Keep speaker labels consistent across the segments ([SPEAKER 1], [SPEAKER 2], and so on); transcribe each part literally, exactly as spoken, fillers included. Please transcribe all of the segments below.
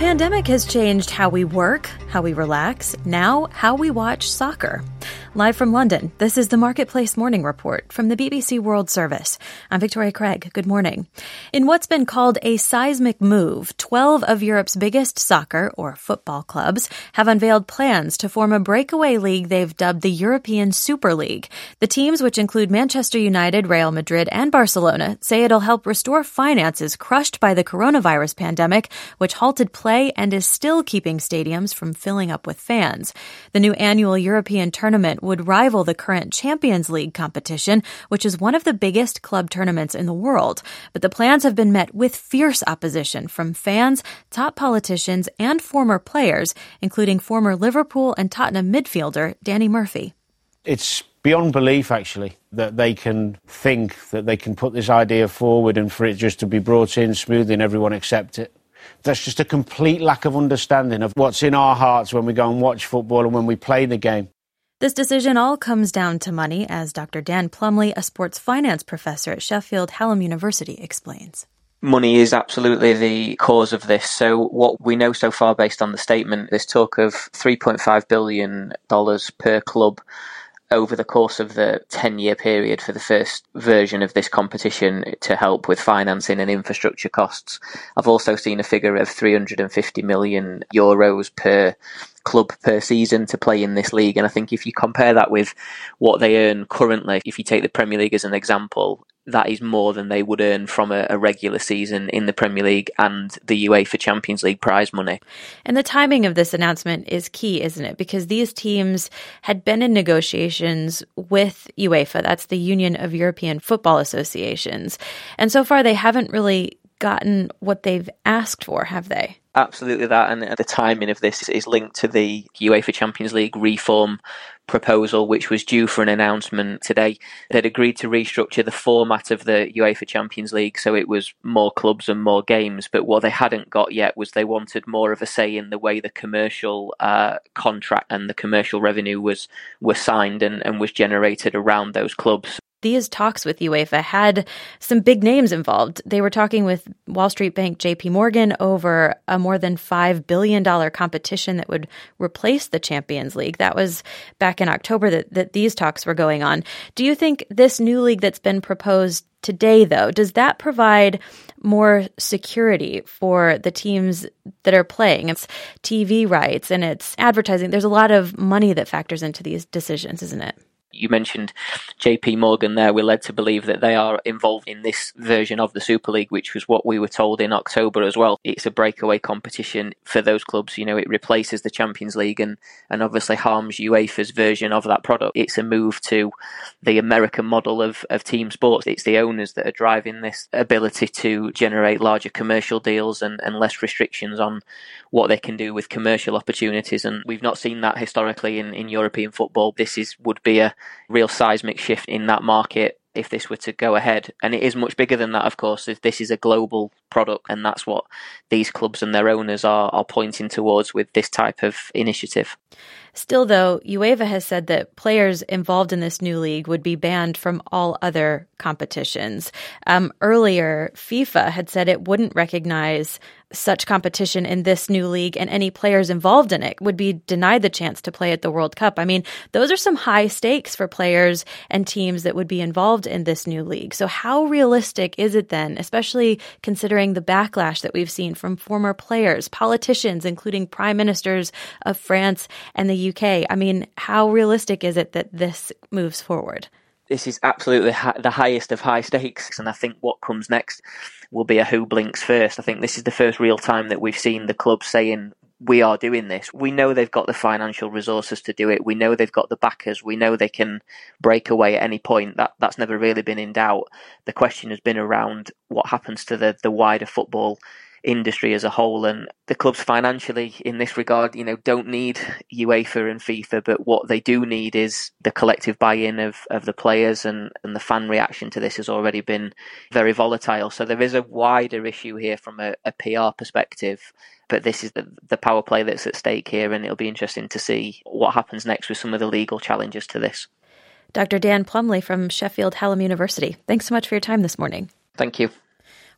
[SPEAKER 1] pandemic has changed how we work, how we relax, now how we watch soccer. Live from London, this is the Marketplace Morning Report from the B B C World Service. I'm Victoria Craig. Good morning. In what's been called a seismic move, twelve of Europe's biggest soccer, or football clubs, have unveiled plans to form a breakaway league they've dubbed the European Super League. The teams, which include Manchester United, Real Madrid, and Barcelona, say it'll help restore finances crushed by the coronavirus pandemic, which halted play and is still keeping stadiums from filling up with fans. The new annual European tournament would rival the current Champions League competition, which is one of the biggest club tournaments in the world. But the plans have been met with fierce opposition from fans, top politicians, and former players, including former Liverpool and Tottenham midfielder Danny Murphy.
[SPEAKER 2] It's beyond belief, actually, that they can think that they can put this idea forward and for it just to be brought in smoothly and everyone accept it. That's just a complete lack of understanding of what's in our hearts when we go and watch football and when we play the game.
[SPEAKER 1] This decision all comes down to money, as Doctor Dan Plumley, a sports finance professor at Sheffield Hallam University, explains.
[SPEAKER 3] Money is absolutely the cause of this. So what we know so far based on the statement, there's talk of three point five billion dollars per club over the course of the ten-year period for the first version of this competition to help with financing and infrastructure costs. I've also seen a figure of three hundred fifty million euros per club per season to play in this league. And I think if you compare that with what they earn currently, if you take the Premier League as an example, that is more than they would earn from a, a regular season in the Premier League and the UEFA Champions League prize money.
[SPEAKER 1] And the timing of this announcement is key, isn't it? Because these teams had been in negotiations with UEFA, that's the Union of European Football Associations. And so far they haven't really gotten what they've asked for, have they?
[SPEAKER 3] Absolutely that, and the timing of this is linked to the UEFA Champions League reform proposal, which was due for an announcement today. They'd agreed to restructure the format of the UEFA Champions League so it was more clubs and more games, but what they hadn't got yet was they wanted more of a say in the way the commercial uh, contract and the commercial revenue was, was signed and, and was generated around those clubs.
[SPEAKER 1] These talks with UEFA had some big names involved. They were talking with Wall Street bank J P Morgan over a more than five billion dollars competition that would replace the Champions League. That was back in October that, that these talks were going on. Do you think this new league that's been proposed today, though, does that provide more security for the teams that are playing? It's T V rights and it's advertising. There's a lot of money that factors into these decisions, isn't it?
[SPEAKER 3] You mentioned J P Morgan there. We're led to believe that they are involved in this version of the Super League, which was what we were told in October as well. It's a breakaway competition for those clubs. You know, it replaces the Champions League and, and obviously harms UEFA's version of that product. It's a move to the American model of, of team sports. It's the owners that are driving this ability to generate larger commercial deals and, and less restrictions on what they can do with commercial opportunities. And we've not seen that historically in, in European football. This is would be a real seismic shift in that market if this were to go ahead. And it is much bigger than that, of course, if this is a global product, and that's what these clubs and their owners are, are pointing towards with this type of initiative.
[SPEAKER 1] Still, though, UEFA has said that players involved in this new league would be banned from all other competitions. Um, earlier, FIFA had said it wouldn't recognize such competition in this new league, and any players involved in it would be denied the chance to play at the World Cup. I mean, those are some high stakes for players and teams that would be involved in this new league. So how realistic is it then, especially considering the backlash that we've seen from former players, politicians, including prime ministers of France and the U K? I mean, how realistic is it that this moves forward?
[SPEAKER 3] This is absolutely the highest of high stakes, and I think what comes next will be a who blinks first. I think this is the first real time that we've seen the club saying, we are doing this. We know they've got the financial resources to do it. We know they've got the backers. We know they can break away at any point. That That's never really been in doubt. The question has been around what happens to the, the wider football industry as a whole, and the clubs financially in this regard, you know, don't need UEFA and FIFA, but what they do need is the collective buy-in of, of the players, and, and the fan reaction to this has already been very volatile. So there is a wider issue here from a, a P R perspective, but this is the, the power play that's at stake here, and it'll be interesting to see what happens next with some of the legal challenges to this.
[SPEAKER 1] Doctor Dan Plumley from Sheffield Hallam University, thanks so much for your time this morning.
[SPEAKER 3] Thank you.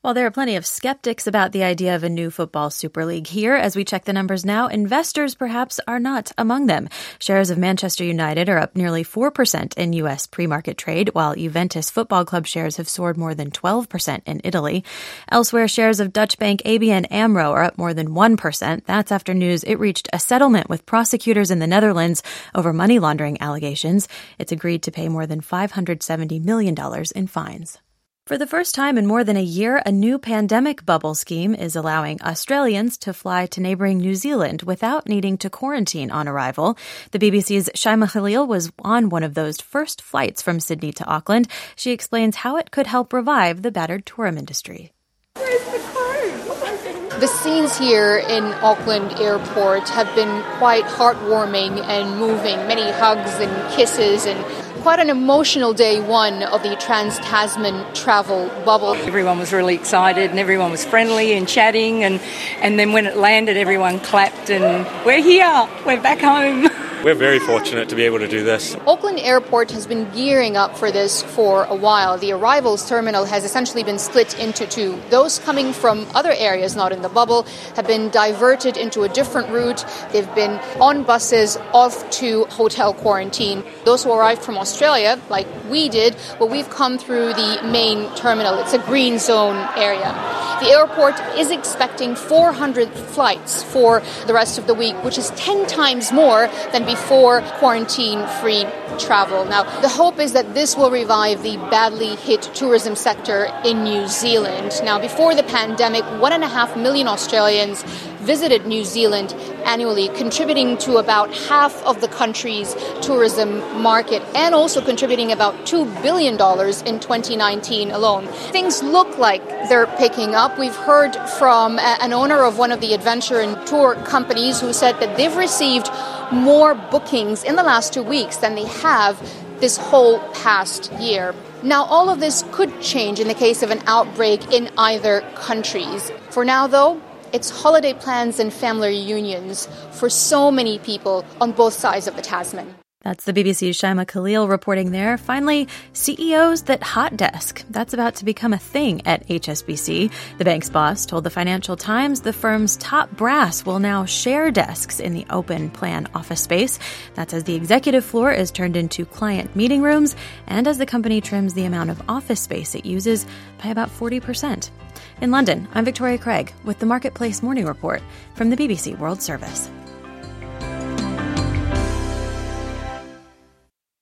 [SPEAKER 1] While there are plenty of skeptics about the idea of a new football Super League here, as we check the numbers now, investors perhaps are not among them. Shares of Manchester United are up nearly four percent in U S pre-market trade, while Juventus Football Club shares have soared more than twelve percent in Italy. Elsewhere, shares of Dutch bank A B N AMRO are up more than one percent. That's after news it reached a settlement with prosecutors in the Netherlands over money laundering allegations. It's agreed to pay more than five hundred seventy million dollars in fines. For the first time in more than a year, a new pandemic bubble scheme is allowing Australians to fly to neighboring New Zealand without needing to quarantine on arrival. The B B C's Shaima Khalil was on one of those first flights from Sydney to Auckland. She explains how it could help revive the battered tourism industry.
[SPEAKER 4] Where's the code?
[SPEAKER 5] The scenes here in Auckland Airport have been quite heartwarming and moving. Many hugs and kisses and quite an emotional day one of the Trans-Tasman travel bubble.
[SPEAKER 4] Everyone was really excited and everyone was friendly and chatting, and, and then when it landed everyone clapped and we're here, we're back home.
[SPEAKER 6] We're very fortunate to be able to do this.
[SPEAKER 5] Auckland Airport has been gearing up for this for a while. The arrivals terminal has essentially been split into two. Those coming from other areas not in the bubble have been diverted into a different route. They've been on buses off to hotel quarantine. Those who arrived from Australia, like we did, well, we've come through the main terminal. It's a green zone area. The airport is expecting four hundred flights for the rest of the week, which is ten times more than before quarantine-free travel. Now, the hope is that this will revive the badly hit tourism sector in New Zealand. Now, before the pandemic, one and a half million Australians visited New Zealand annually, contributing to about half of the country's tourism market and also contributing about two billion dollars in twenty nineteen alone. Things look like they're picking up. We've heard from an owner of one of the adventure and tour companies who said that they've received more bookings in the last two weeks than they have this whole past year. Now, all of this could change in the case of an outbreak in either countries. For now, though, it's holiday plans and family reunions for so many people on both sides of the Tasman.
[SPEAKER 1] That's the B B C's Shaima Khalil reporting there. Finally, C E Os that hot desk. That's about to become a thing at H S B C. The bank's boss told the Financial Times the firm's top brass will now share desks in the open plan office space. That's as the executive floor is turned into client meeting rooms and as the company trims the amount of office space it uses by about forty percent. In London, I'm Victoria Craig with the Marketplace Morning Report from the B B C World Service.